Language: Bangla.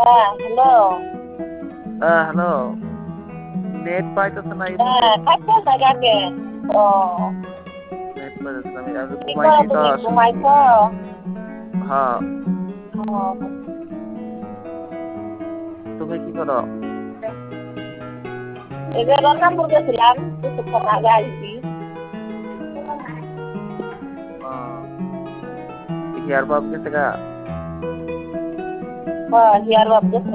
হ্যালো। হ্যালো। নেট পাইতেছে না এই মুহূর্তে। হ্যাঁ, থাকতেও জায়গাকে। ও, নেট পাইতেছে না। আমি কি করো ঘুমাইছি তো তুমি? আসলে। ঘুমাইছো? হ্যাঁ। ও, তুমি কি করো? এই যে রংপুর গেছিলাম, কিছুক্ষণ আগে আইছি। হিয়ার বাপ গেছে গা। হ্যাঁ, হিয়ার বাপ গেছে।